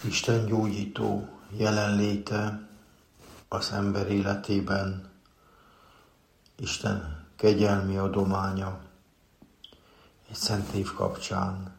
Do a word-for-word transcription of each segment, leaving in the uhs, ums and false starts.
Isten gyógyító jelenléte az ember életében, Isten kegyelmi adománya egy szent év kapcsán.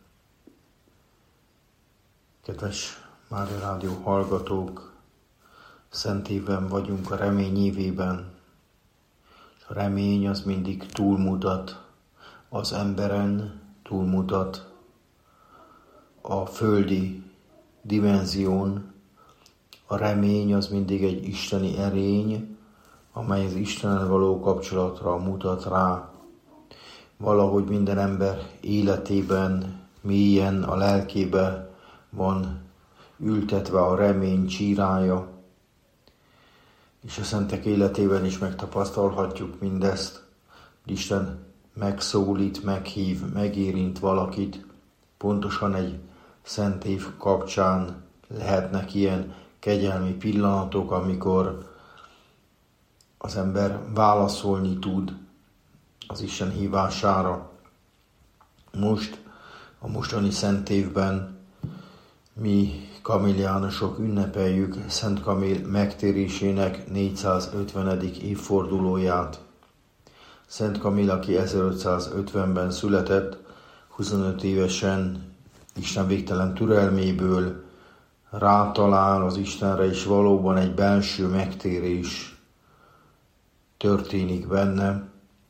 Kedves Mária Rádió hallgatók, szent évben vagyunk, a remény évében. A remény az mindig túlmutat az emberen, túlmutat a földi dimenzión. A remény az mindig egy isteni erény, amely az Istennel való kapcsolatra mutat rá. Valahogy minden ember életében, mélyen a lelkébe van ültetve a remény csírája, és a szentek életében is megtapasztalhatjuk mindezt. Isten megszólít, meghív, megérint valakit, pontosan egy szent év kapcsán lehetnek ilyen kegyelmi pillanatok, amikor az ember válaszolni tud az Isten hívására. Most, a mostani szent évben mi kamilliánusok ünnepeljük Szent Kamil megtérésének négyszázötvenedik évfordulóját. Szent Kamil, aki ezerötszázötvenben született, huszonöt évesen Isten végtelen türelméből rátalál az Istenre, és valóban egy belső megtérés történik benne.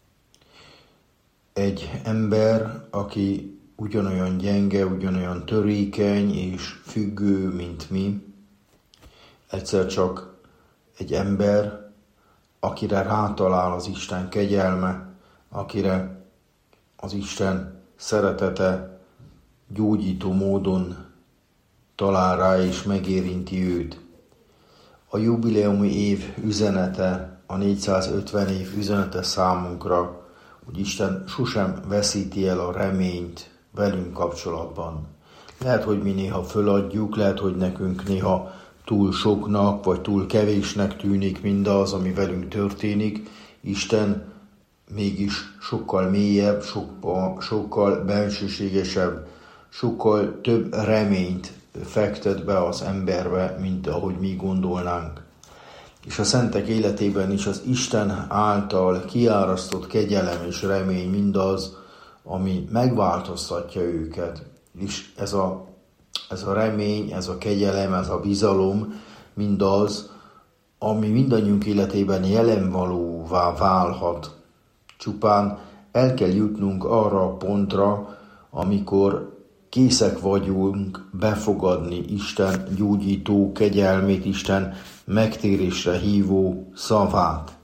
Egy ember, aki ugyanolyan gyenge, ugyanolyan törékeny és függő, mint mi, egyszer csak egy ember, akire rátalál az Isten kegyelme, akire az Isten szeretete gyógyító módon talál rá és megérinti őt. A jubileumi év üzenete, a négyszázötven év üzenete számunkra, hogy Isten sosem veszíti el a reményt velünk kapcsolatban. Lehet, hogy mi néha föladjuk, lehet, hogy nekünk néha túl soknak, vagy túl kevésnek tűnik mindaz, ami velünk történik. Isten mégis sokkal mélyebb, sokkal, sokkal bensőségesebb, sokkal több reményt fektet be az emberbe, mint ahogy mi gondolnánk. És a szentek életében is az Isten által kiárasztott kegyelem és remény mindaz, ami megváltoztatja őket. És ez a, ez a remény, ez a kegyelem, ez a bizalom mindaz, ami mindannyiunk életében jelenvalóvá válhat. Csupán el kell jutnunk arra a pontra, amikor készek vagyunk befogadni Isten gyógyító kegyelmét, Isten megtérésre hívó szavát.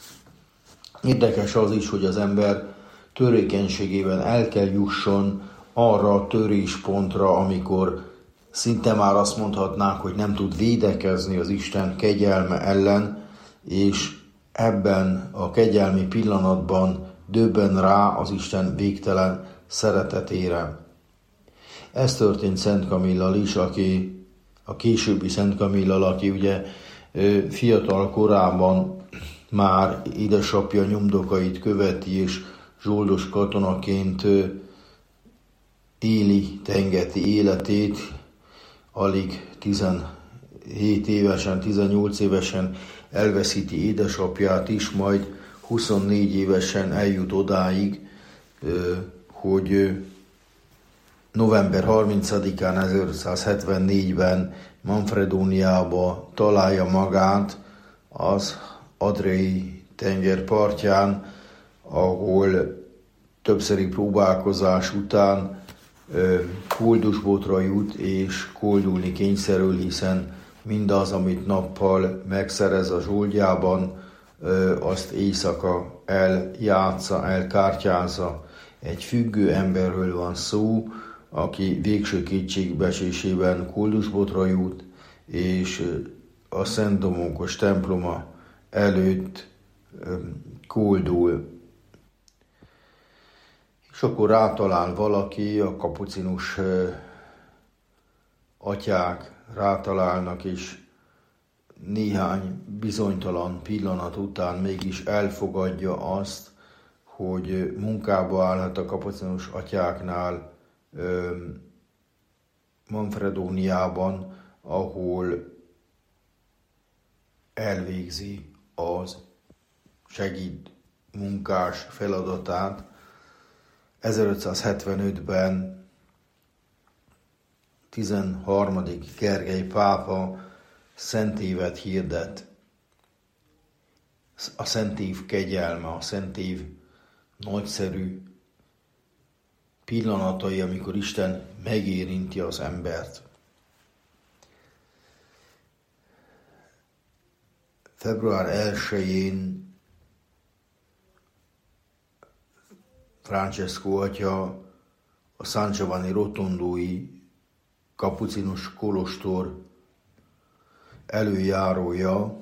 Érdekes az is, hogy az ember törékenységében el kell jusson arra a töréspontra, amikor szinte már azt mondhatnánk, hogy nem tud védekezni az Isten kegyelme ellen, és ebben a kegyelmi pillanatban döbben rá az Isten végtelen szeretetére. Ez történt Szent Kamillal is, aki a későbbi Szent Kamillal, aki ugye fiatal korában már édesapja nyomdokait követi, és zsoldos katonaként éli, tengeti életét, alig tizenhét évesen, tizennyolc évesen elveszíti édesapját is, majd huszonnégy évesen eljut odáig, hogy november harmincadikán ezerötszázhetvennégyben Manfredóniába találja magát az Adriai tenger partján, ahol többszöri próbálkozás után koldusbotra jut és koldulni kényszerül, hiszen mindaz, amit nappal megszerez a zsoldjában, azt éjszaka eljátsza, elkártyázza. Egy függő emberről van szó, aki végső kétségbeesésében koldusbotra jut, és a Szent Domókos temploma előtt koldul. És akkor rátalál valaki, a kapucinus atyák rátalálnak, és néhány bizonytalan pillanat után mégis elfogadja azt, hogy munkába állhat a kapucinus atyáknál Manfredóniában, ahol elvégzi az segéd munkás feladatát. ezerötszázhetvenötben tizenharmadik Gergely pápa szentévet hirdet. A szentév kegyelme, a szentév nagyszerű pillanatai, amikor Isten megérinti az embert. február elsején Francesco atya a San Giovanni Rotondói kapucinus kolostor előjárója,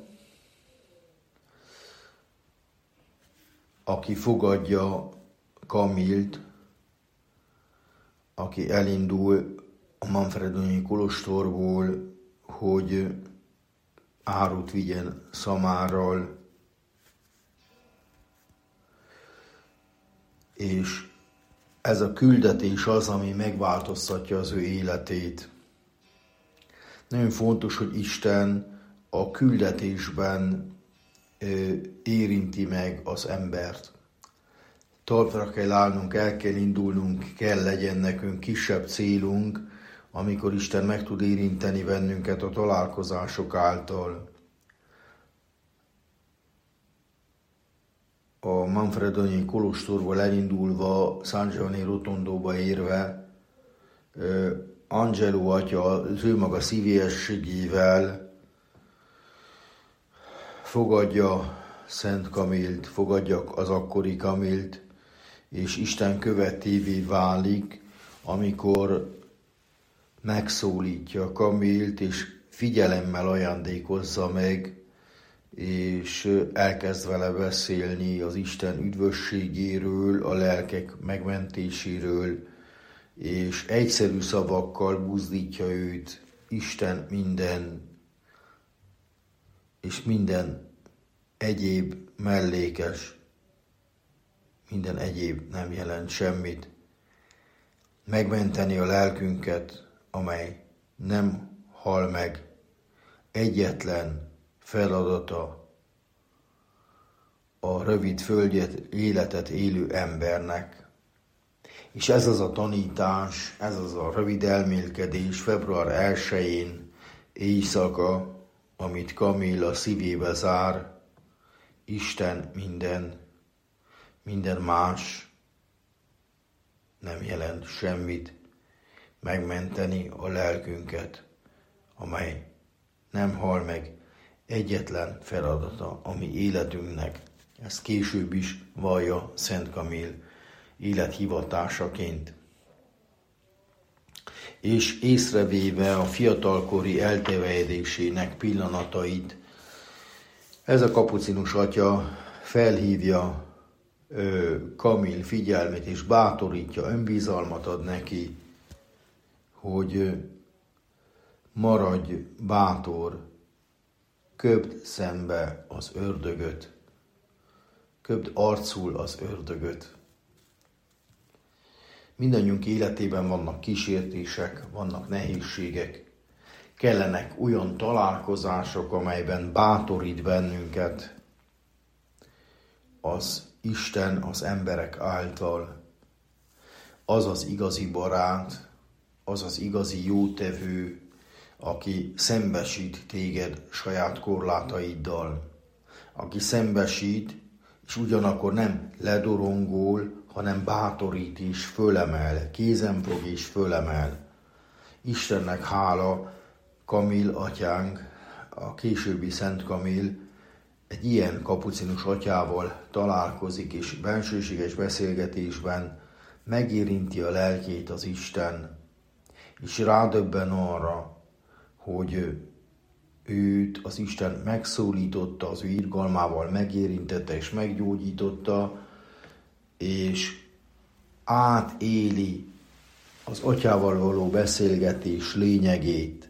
aki fogadja Kamilt, aki elindul a Manfredoni kolostorból, hogy árut vigyen szamárral, és ez a küldetés az, ami megváltoztatja az ő életét. Nagyon fontos, hogy Isten a küldetésben érinti meg az embert. Talpra kell állnunk, el kell indulnunk, kell legyen nekünk kisebb célunk, amikor Isten meg tud érinteni bennünket a találkozások által. A Manfredoni kolostorból elindulva, San Giovanni Rotondóba érve, Angelo atya az ő maga szívélyességével fogadja Szent Kamilt, fogadja az akkori Kamilt, és Isten követévé válik, amikor megszólítja Kamilt, és figyelemmel ajándékozza meg, és elkezd vele beszélni az Isten üdvösségéről, a lelkek megmentéséről, és egyszerű szavakkal buzdítja őt Isten minden, és minden egyéb mellékes, minden egyéb nem jelent semmit. Megmenteni a lelkünket, amely nem hal meg, egyetlen feladata a rövid földjet, életet élő embernek. És ez az a tanítás, ez az a rövid elmélkedés február elsején éjszaka, amit Kamil a szívébe zár, Isten minden, minden más nem jelent semmit, megmenteni a lelkünket, amely nem hal meg, egyetlen feladata a mi életünknek. Ezt később is vallja Szent Kamil élethivatásaként. És észrevéve a fiatalkori eltevejedésének pillanatait, ez a kapucinus atya felhívja ö, Kamil figyelmét és bátorítja, önbizalmat ad neki, hogy ö, maradj bátor, köbd szembe az ördögöt, köbd arcul az ördögöt. Mindannyiunk életében vannak kísértések, vannak nehézségek, kellenek olyan találkozások, amelyben bátorít bennünket az Isten az emberek által. Az az igazi barát, az az igazi jótevő, aki szembesít téged saját korlátaiddal, aki szembesít, és ugyanakkor nem ledorongol, hanem bátorít és fölemel, kézenfog és fölemel. Istennek hála, Kamil atyánk, a későbbi Szent Kamil egy ilyen kapucinus atyával találkozik, és bensőséges beszélgetésben megérinti a lelkét az Isten, és rádöbben arra, hogy őt az Isten megszólította, az ő irgalmával megérintette és meggyógyította, és átéli az atyával való beszélgetés lényegét.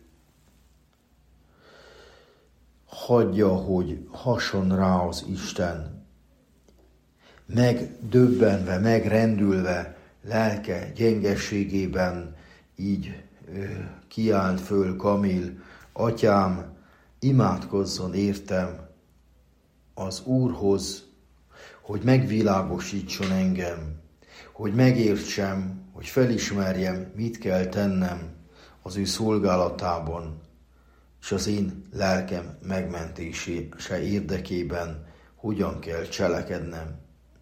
Hagyja, hogy hasson rá az Isten. Megdöbbenve, megrendülve, lelke gyengeségében így ö, kiált föl Kamil Atyám, imádkozzon értem az Úrhoz, hogy megvilágosítson engem, hogy megértsem, hogy felismerjem, mit kell tennem az ő szolgálatában, és az én lelkem megmentése érdekében hogyan kell cselekednem.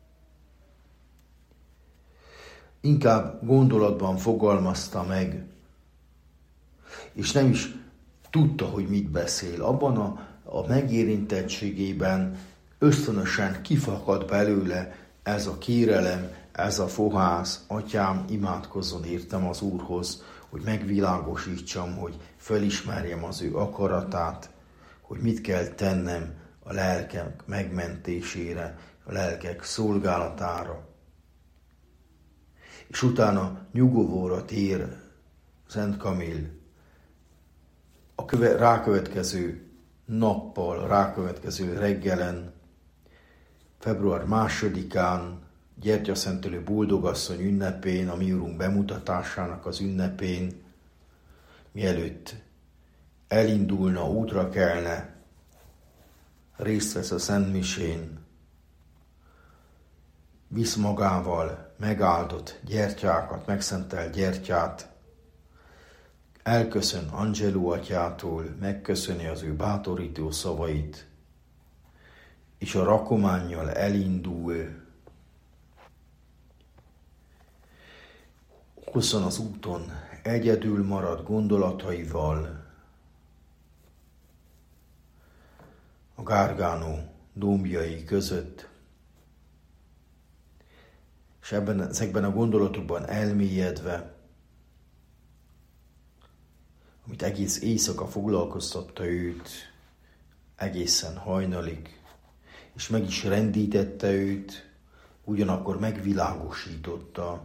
Inkább gondolatban fogalmazta meg, és nem is tudta, hogy mit beszél. Abban a, a megérintettségében ösztönösen kifakad belőle ez a kérelem, ez a fohász: Atyám, imádkozzon értem az Úrhoz, hogy megvilágosítsam, hogy felismerjem az ő akaratát, hogy mit kell tennem a lelkek megmentésére, a lelkek szolgálatára. És utána nyugovóra tér Szent Kamil a köve, rákövetkező nappal, rákövetkező reggelen, február másodikán, Gyertyaszentelő Boldogasszony ünnepén, a mi Urunk bemutatásának az ünnepén, mielőtt elindulna, útra kelne, részt vesz a Szent Misén, visz magával megáldott gyertyákat, megszentelt gyertyát, elköszön Angelú atyától, megköszöni az ő bátorító szavait, és a rakománnyal elindul, hosszan az úton egyedül marad gondolataival a Gargano dombjai között, és ebben, ezekben a gondolatokban elmélyedve, amit egész éjszaka foglalkoztatta őt, egészen hajnalig, és meg is rendítette őt, ugyanakkor megvilágosította,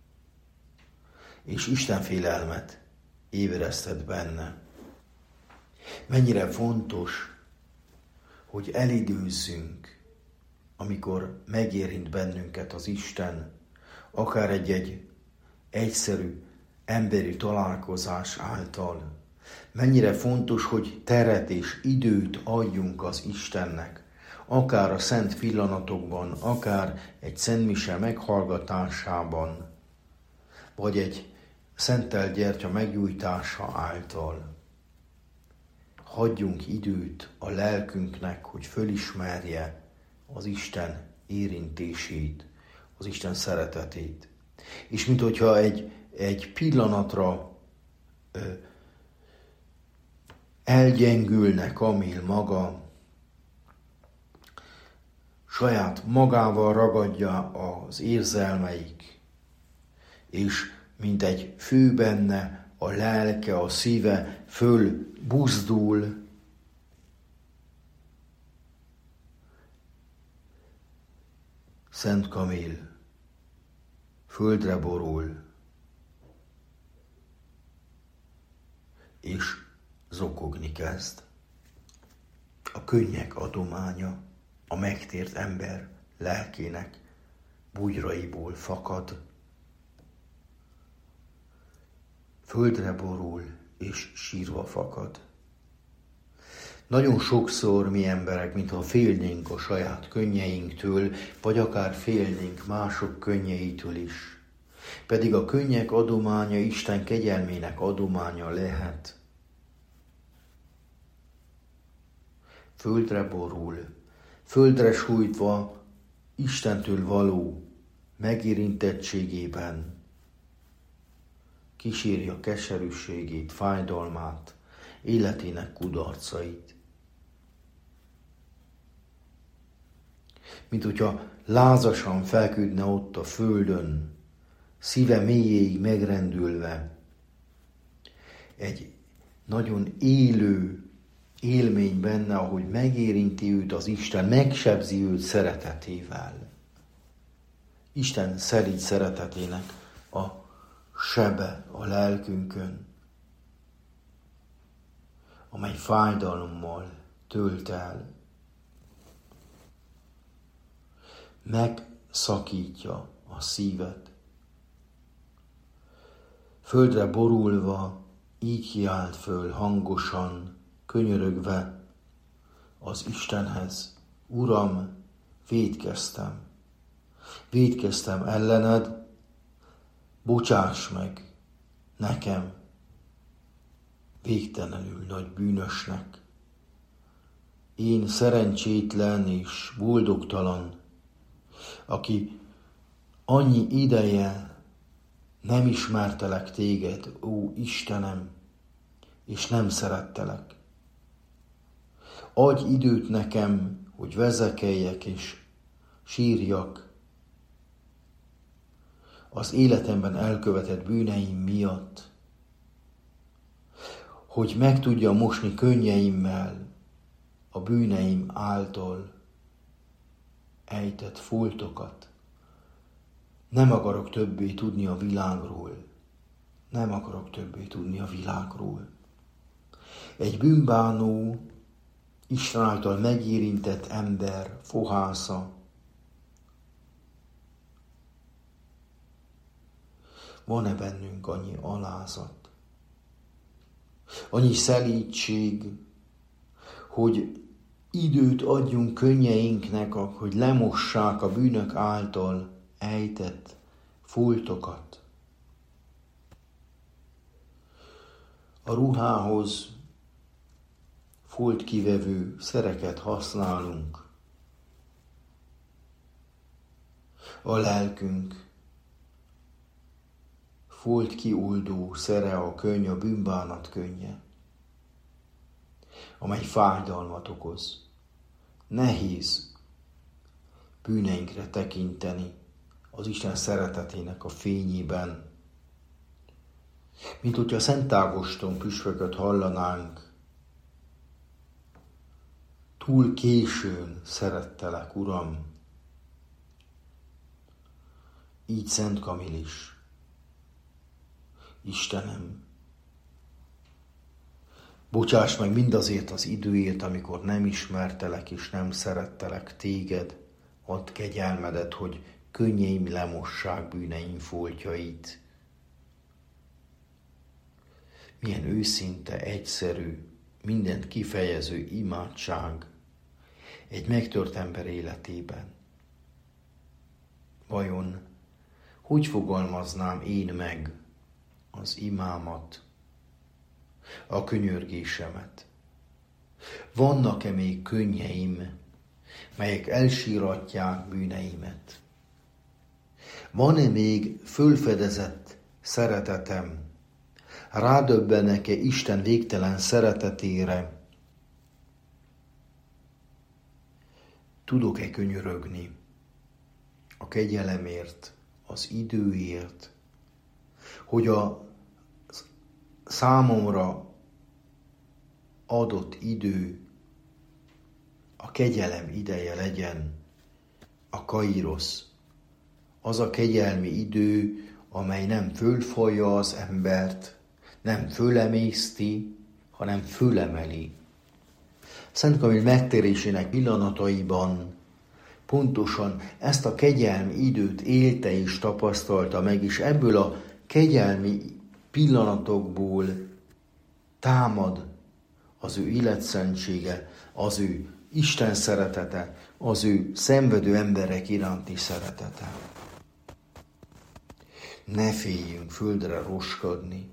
és Isten félelmet ébresztett benne. Mennyire fontos, hogy elidőzzünk, amikor megérint bennünket az Isten, akár egy-egy egyszerű emberi találkozás által. Mennyire fontos, hogy teret és időt adjunk az Istennek, akár a szent pillanatokban, akár egy szentmise meghallgatásában, vagy egy szentelt gyertya meggyújtása által. Hagyjunk időt a lelkünknek, hogy fölismerje az Isten érintését, az Isten szeretetét. És mint hogyha egy, egy pillanatra ö, elgyengülne Kamil maga, saját magával ragadja az érzelmeik, és mint egy fő benne, a lelke, a szíve fölbuzdul, Szent Kamil földre borul, és zokogni kezd. A könnyek adománya a megtért ember lelkének bugyraiból fakad. Földre borul és sírva fakad. Nagyon sokszor mi emberek, mintha félnénk a saját könnyeinktől, vagy akár félnénk mások könnyeitől is. Pedig a könnyek adománya Isten kegyelmének adománya lehet. Földre borul, földre sújtva Istentől való megérintettségében kísérja keserűségét, fájdalmát, életének kudarcait. Mint hogyha lázasan feküdne ott a földön, szíve mélyéig megrendülve, egy nagyon élő élmény benne, ahogy megérinti őt az Isten, megsebzi őt szeretetével. Isten szelíd szeretetének a sebe a lelkünkön, amely fájdalommal tölt el. Megszakítja a szívet. Földre borulva Így kiált föl hangosan, könyörögve az Istenhez: Uram, vétkeztem. Vétkeztem ellened, bocsáss meg nekem, végtelenül nagy bűnösnek. Én szerencsétlen és boldogtalan, aki annyi ideje nem ismertelek téged, ó Istenem, és nem szerettelek. Adj időt nekem, hogy vezekeljek és sírjak az életemben elkövetett bűneim miatt, hogy meg tudjam mosni könnyeimmel a bűneim által ejtett foltokat. Nem akarok többé tudni a világról. Nem akarok többé tudni a világról. Egy bűnbánó, Isten által megérintett ember fohásza. Van-e bennünk annyi alázat, annyi szelídség, hogy időt adjunk könnyeinknek, hogy lemossák a bűnök által ejtett foltokat. A ruhához foltkivevő szereket használunk. A lelkünk foltkioldó szere a könny, a bűnbánat könnye, amely fájdalmat okoz. Nehéz bűneinkre tekinteni az Isten szeretetének a fényében. Mint hogyha a Szent Ágoston püspököt hallanánk: túl későn szerettelek, Uram. Így Szent Kamil is: Istenem, bocsáss meg mindazért az időért, amikor nem ismertelek és nem szerettelek téged. Add kegyelmedet, hogy könnyeim lemossák bűneim foltjait. Milyen őszinte, egyszerű, mindent kifejező imádság egy megtört ember életében. Vajon hogy fogalmaznám én meg az imámat, a könyörgésemet? Vannak-e még könnyeim, melyek elsíratják bűneimet? Van-e még fölfedezett szeretetem? Rádöbbenek-e Isten végtelen szeretetére? Tudok-e könyörögni a kegyelemért, az időért, hogy a számomra adott idő a kegyelem ideje legyen, a kairosz, az a kegyelmi idő, amely nem fölfalja az embert, nem fölemészti, hanem fölemeli. Szent Kamil megtérésének pillanataiban pontosan ezt a kegyelmi időt élte és tapasztalta meg, és ebből a kegyelmi pillanatokból támad az ő életszentsége, az ő Isten szeretete, az ő szenvedő emberek iránti szeretete. Ne féljünk földre roskadni,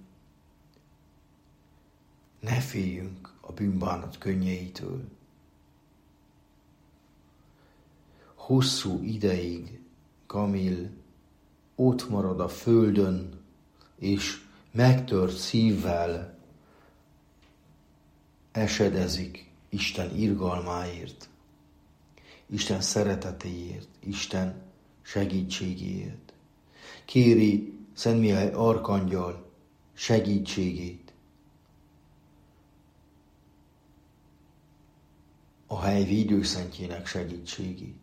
ne féljünk a bűnbánat könnyeitől. Hosszú ideig Kamil ott marad a földön, és megtört szívvel esedezik Isten irgalmáért, Isten szeretetéért, Isten segítségéért. Kéri Szent Mihály arkangyal segítségét, a hely védőszentjének segítségét.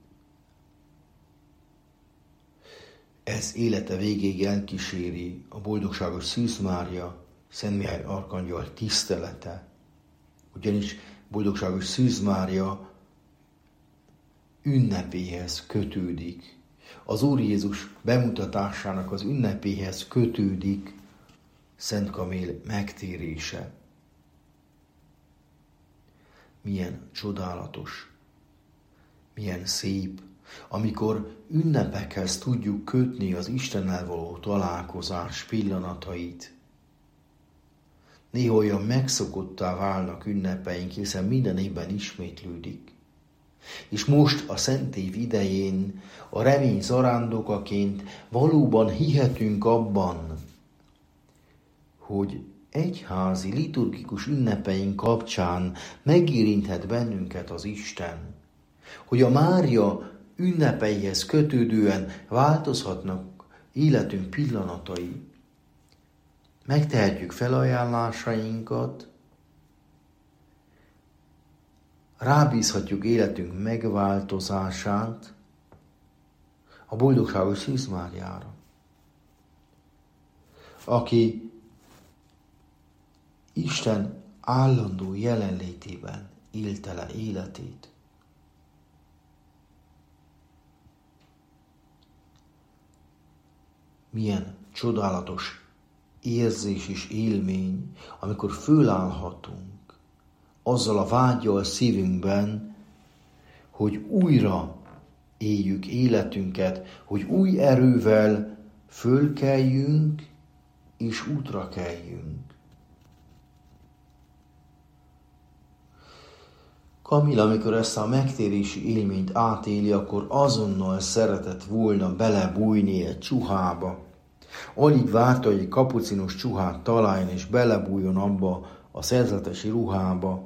Ez élete végéig elkíséri a boldogságos Szűz Mária, Szent Mihály arkangyal tisztelete, ugyanis boldogságos Szűz Mária ünnepéhez kötődik. Az Úr Jézus bemutatásának az ünnepéhez kötődik Szent Kamil megtérése. Milyen csodálatos, milyen szép, amikor ünnepekhez tudjuk kötni az Istennel való találkozás pillanatait. Néha olyan megszokottá válnak ünnepeink, hiszen minden évben ismétlődik. És most a Szent Év idején, a remény zarándokaként valóban hihetünk abban, hogy egyházi liturgikus ünnepeink kapcsán megérinthet bennünket az Isten, hogy a Mária ünnepeihez kötődően változhatnak életünk pillanatai. Megtehetjük felajánlásainkat, rábízhatjuk életünk megváltozását a boldogságos Szűz Máriára, aki Isten állandó jelenlétében élte le életét. Milyen csodálatos érzés és élmény, amikor fölállhatunk azzal a vággyal szívünkben, hogy újra éljük életünket, hogy új erővel fölkeljünk és útra keljünk. Kamil, amikor ezt a megtérési élményt átéli, akkor azonnal szeretett volna belebújni egy csuhába. Alig várta, hogy egy kapucinos csuhát találjon, és belebújjon abba a szerzetesi ruhába.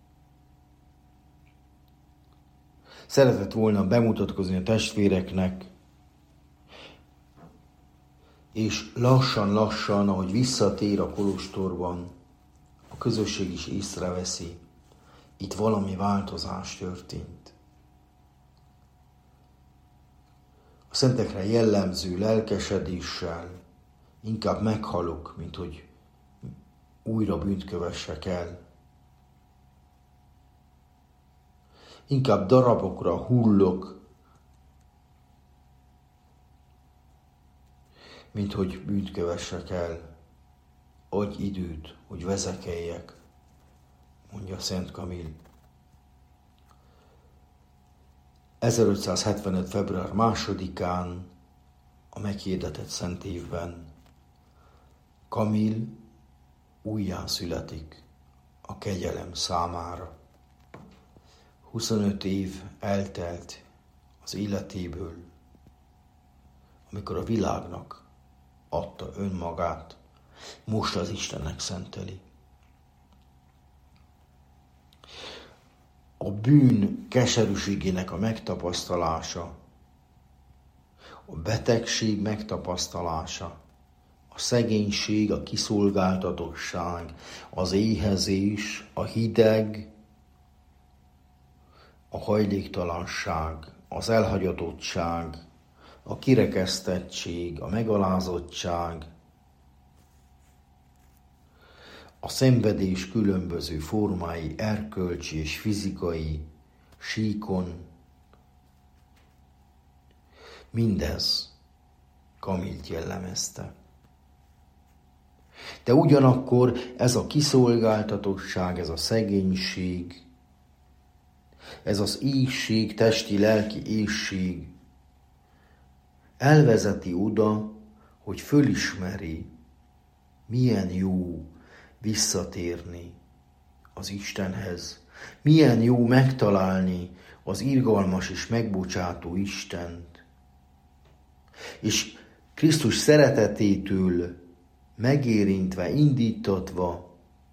Szeretett volna bemutatkozni a testvéreknek, és lassan-lassan, ahogy visszatér a kolostorban, a közösség is észreveszi, itt valami változás történt. A szentekre jellemző lelkesedéssel inkább meghalok, mint hogy újra bűnt kövessek el. Inkább darabokra hullok, mint hogy bűnt kövessek el. Adj időt, hogy vezekeljek, mondja Szent Kamil. ezerötszázhetvenöt. február másodikán, a meghirdetett Szent Évben Kamil újjászületik a kegyelem számára. huszonöt év eltelt az életéből, amikor a világnak adta önmagát, most az Istennek szenteli. A bűn keserűségének a megtapasztalása, a betegség megtapasztalása, a szegénység, a kiszolgáltatottság, az éhezés, a hideg, a hajléktalanság, az elhagyatottság, a kirekesztettség, a megalázottság, a szenvedés különböző formái, erkölcsi és fizikai síkon, mindez Kamilt jellemezte. De ugyanakkor ez a kiszolgáltatottság, ez a szegénység, ez az éhség, testi-lelki éhség elvezeti oda, hogy fölismeri, milyen jó visszatérni az Istenhez, milyen jó megtalálni az irgalmas és megbocsátó Istent. És Krisztus szeretetétől megérintve, indítatva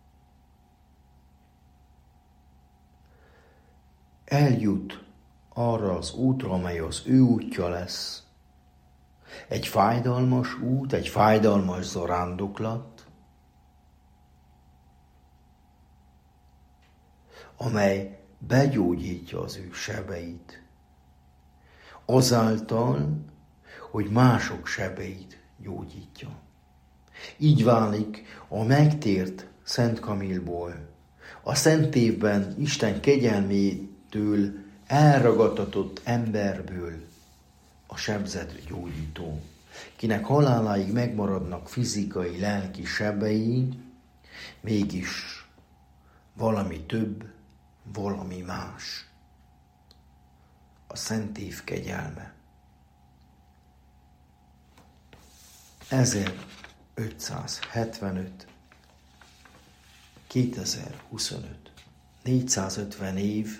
eljut arra az útra, amely az ő útja lesz. Egy fájdalmas út, egy fájdalmas zarándoklat, amely begyógyítja az ő sebeit. Azáltal, hogy mások sebeit gyógyítja. Így válik a megtért Szent Kamilból, a Szent Évben Isten kegyelmétől elragadtatott emberből a sebzett gyógyító. kinek haláláig megmaradnak fizikai, lelki sebei, mégis valami több, valami más. A Szent Év kegyelme. ezerötszázhetvenöt, kétezer-huszonöt, négyszázötven év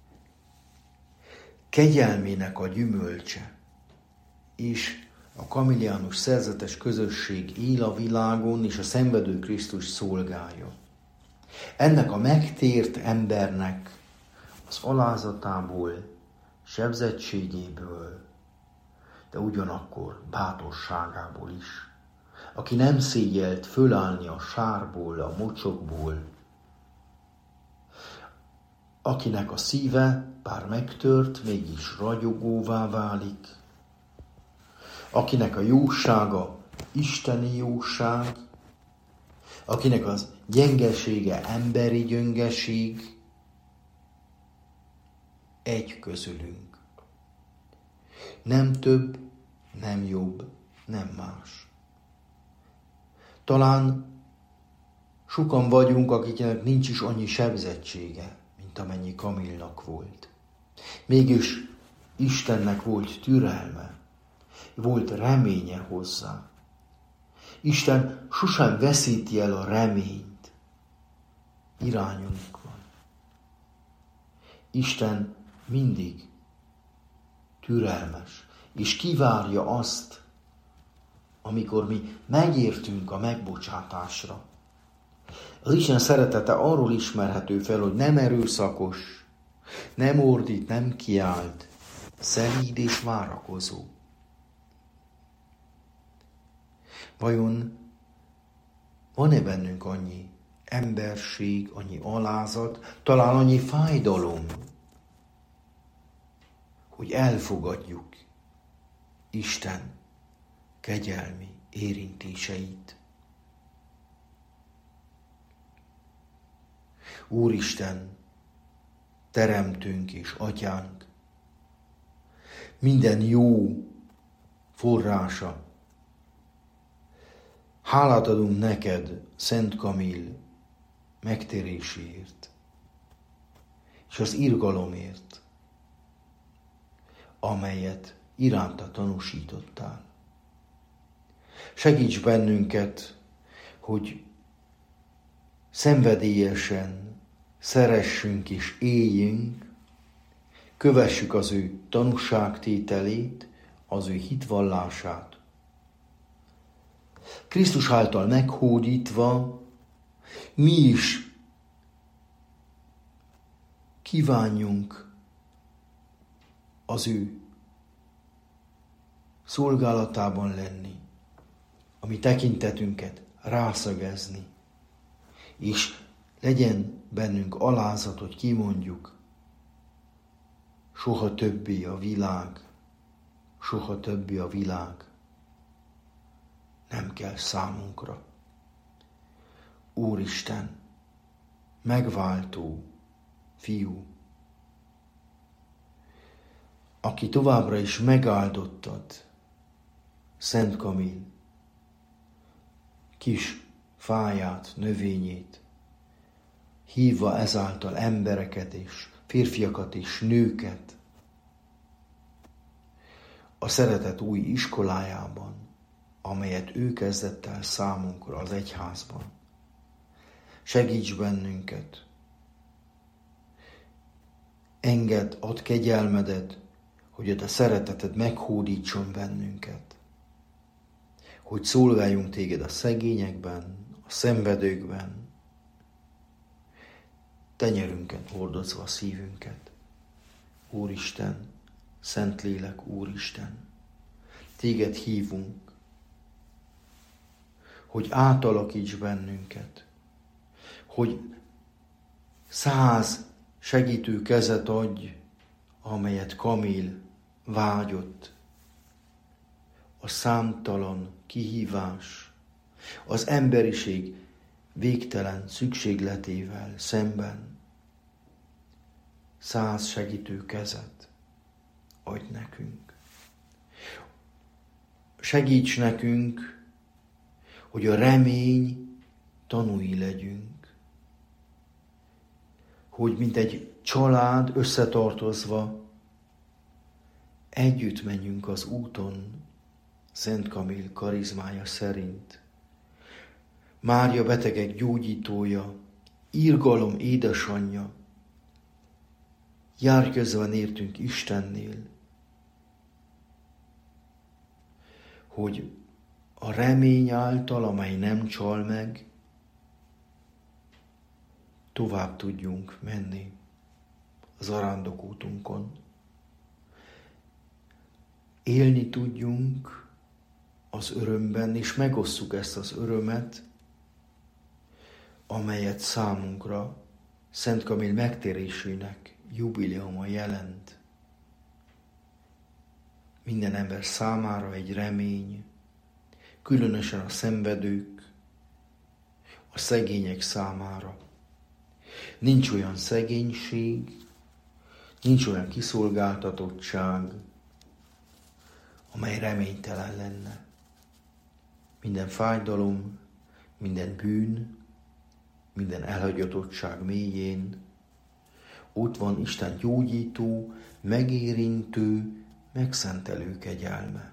kegyelmének a gyümölcse, és a kamiliánus szerzetes közösség él a világon, és a szenvedő Krisztus szolgálja. Ennek a megtért embernek az alázatából, sebzettségéből, de ugyanakkor bátorságából is, aki nem szégyelt fölállni a sárból, a mocsokból, akinek a szíve, bár megtört, mégis ragyogóvá válik, akinek a jósága isteni jóság, akinek az gyengesége emberi gyöngeség, egy közülünk. Nem több, nem jobb, nem más. Talán sokan vagyunk, akiknek nincs is annyi sebzettsége, mint amennyi Kamilnak volt. Mégis Istennek volt türelme, volt reménye hozzá. Isten sosem veszíti el a reményt. Irányunk van. Isten mindig türelmes, és kivárja azt, amikor mi megértünk a megbocsátásra. Az Isten szeretete arról ismerhető fel, hogy nem erőszakos, nem ordít, nem kiált, szelíd és várakozó. Vajon van-e bennünk annyi emberség, annyi alázat, talán annyi fájdalom, hogy elfogadjuk Isten kegyelmi érintéseit? Úristen, Teremtőnk és Atyánk, minden jó forrása, hálát adunk neked, Szent Kamil megtéréséért, és az irgalomért, amelyet iránta tanúsítottál. Segíts bennünket, hogy szenvedélyesen szeressünk és éljünk, kövessük az ő tanúságtételét, az ő hitvallását. Krisztus által meghódítva mi is kívánjunk az ő szolgálatában lenni, a mi tekintetünket rászögezni, és legyen bennünk alázat, hogy kimondjuk, soha többé a világ, soha többé a világ nem kell számunkra. Úristen, megváltó fiú, aki továbbra is megáldottad Szent Kamil kis fáját, növényét, hívva ezáltal embereket és férfiakat és nőket a szeretet új iskolájában, amelyet ő kezdett el számunkra az egyházban. Segíts bennünket, engedd, add kegyelmedet, hogy a te szereteted meghódítson bennünket, hogy szolgáljunk téged a szegényekben, a szenvedőkben, tenyerünken hordozva a szívünket. Úristen, Szentlélek, Úristen, téged hívunk, hogy átalakíts bennünket, hogy száz segítő kezet adj, amelyet Kamil vágyott, a számtalan kihívás, az emberiség végtelen szükségletével szemben. Száz segítő kezet adj nekünk. segíts nekünk, hogy a remény tanúi legyünk. Hogy mint egy család összetartozva együtt menjünk az úton Szent Kamil karizmája szerint. Mária betegek gyógyítója, irgalom édesanyja, járj közben értünk Istennél, hogy a remény által, amely nem csal meg, tovább tudjunk menni az arándokútunkon. Élni tudjunk az örömben, és megosszuk ezt az örömet, amelyet számunkra Szent Kamil megtérésének jubileuma jelent. Minden ember számára egy remény, különösen a szenvedők, a szegények számára. Nincs olyan szegénység, nincs olyan kiszolgáltatottság, amely reménytelen lenne. Minden fájdalom, minden bűn, minden elhagyatottság mélyén ott van Isten gyógyító, megérintő, megszentelő kegyelme.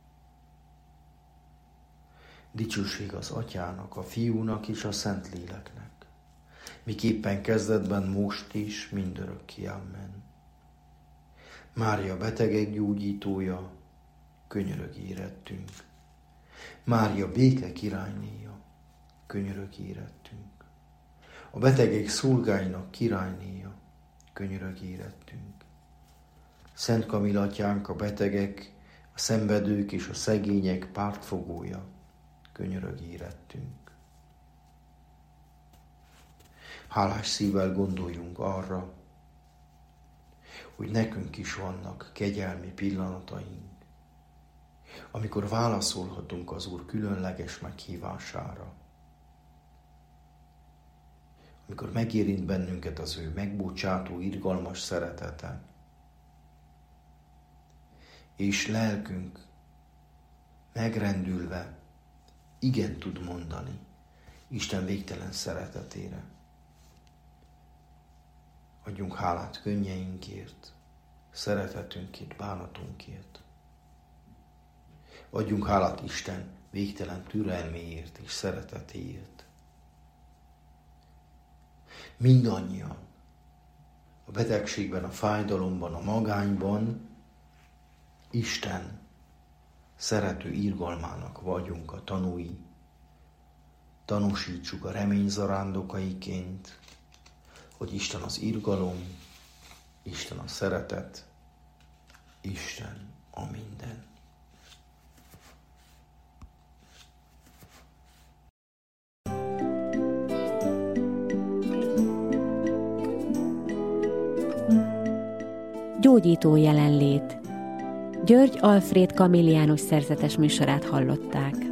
Dicsőség az Atyának, a Fiúnak és a Szentléleknek, miképpen kezdetben, most is, mindörökké. Amen. Mária betegek gyógyítója, könyörög érettünk. Mária béke királynéja, könyörög érettünk. A betegek szolgáinak királynéja, könyörög érettünk. Szent Kamil atyánk, a betegek, a szenvedők és a szegények pártfogója, könyörög érettünk. Hálás szívvel gondoljunk arra, hogy nekünk is vannak kegyelmi pillanataink, amikor válaszolhatunk az Úr különleges meghívására, amikor megérint bennünket az ő megbocsátó, irgalmas szeretete, és lelkünk megrendülve igen tud mondani Isten végtelen szeretetére. Adjunk hálát könnyeinkért, szeretetünkért, bánatunkért. Adjunk hálát Isten végtelen türelméért és szeretetéért. Mindannyian a betegségben, a fájdalomban, a magányban Isten szerető irgalmának vagyunk a tanúi. Tanúsítsuk a remény zarándokaiként, hogy Isten az irgalom, Isten a szeretet, Isten a minden. Gyógyító jelenlét. György Alfréd kamilliánus szerzetes műsorát hallották.